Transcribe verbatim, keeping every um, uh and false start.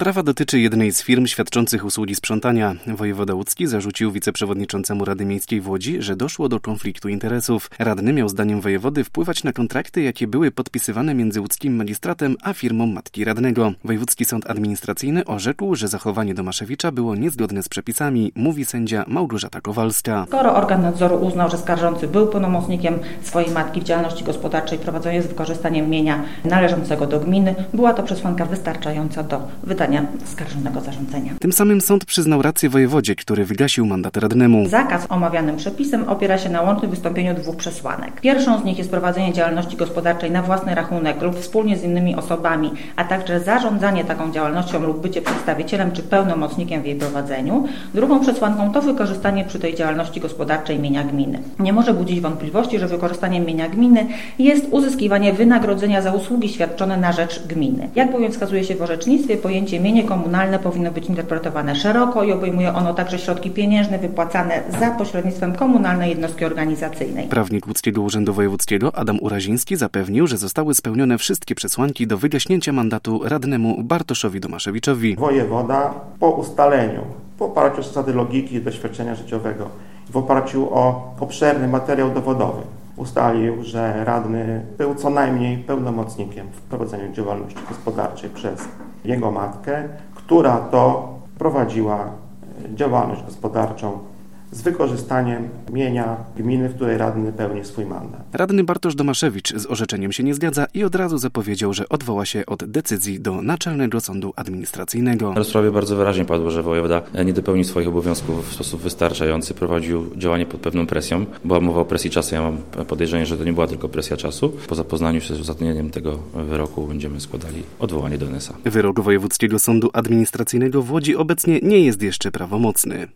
Sprawa dotyczy jednej z firm świadczących usługi sprzątania. Wojewoda łódzki zarzucił wiceprzewodniczącemu Rady Miejskiej w Łodzi, że doszło do konfliktu interesów. Radny miał zdaniem wojewody wpływać na kontrakty, jakie były podpisywane między łódzkim magistratem a firmą matki radnego. Wojewódzki Sąd Administracyjny orzekł, że zachowanie Domaszewicza było niezgodne z przepisami, mówi sędzia Małgorzata Kowalska. Skoro organ nadzoru uznał, że skarżący był pełnomocnikiem swojej matki w działalności gospodarczej prowadzonej z wykorzystaniem mienia należącego do gminy, była to przesłanka wystarczająca do wydania skarżonego zarządzenia. Tym samym sąd przyznał rację wojewodzie, który wygasił mandat radnemu. Zakaz omawianym przepisem opiera się na łącznym wystąpieniu dwóch przesłanek. Pierwszą z nich jest prowadzenie działalności gospodarczej na własny rachunek lub wspólnie z innymi osobami, a także zarządzanie taką działalnością lub bycie przedstawicielem czy pełnomocnikiem w jej prowadzeniu. Drugą przesłanką to wykorzystanie przy tej działalności gospodarczej mienia gminy. Nie może budzić wątpliwości, że wykorzystaniem mienia gminy jest uzyskiwanie wynagrodzenia za usługi świadczone na rzecz gminy. Jak bowiem wskazuje się w orzecznictwie, pojęcie mienie komunalne powinno być interpretowane szeroko i obejmuje ono także środki pieniężne wypłacane za pośrednictwem komunalnej jednostki organizacyjnej. Prawnik Łódzkiego Urzędu Wojewódzkiego Adam Uraziński zapewnił, że zostały spełnione wszystkie przesłanki do wygaśnięcia mandatu radnemu Bartoszowi Domaszewiczowi. Wojewoda po ustaleniu, w oparciu o zasady logiki i doświadczenia życiowego, w oparciu o obszerny materiał dowodowy, ustalił, że radny był co najmniej pełnomocnikiem w prowadzeniu działalności gospodarczej przez jego matkę, która to prowadziła działalność gospodarczą z wykorzystaniem mienia gminy, w której radny pełni swój mandat. Radny Bartosz Domaszewicz z orzeczeniem się nie zgadza i od razu zapowiedział, że odwoła się od decyzji do Naczelnego Sądu Administracyjnego. W rozprawie bardzo wyraźnie padło, że wojewoda nie dopełnił swoich obowiązków w sposób wystarczający, prowadził działanie pod pewną presją. Była mowa o presji czasu, ja mam podejrzenie, że to nie była tylko presja czasu. Po zapoznaniu się z uzasadnieniem tego wyroku będziemy składali odwołanie do N S A. Wyrok Wojewódzkiego Sądu Administracyjnego w Łodzi obecnie nie jest jeszcze prawomocny.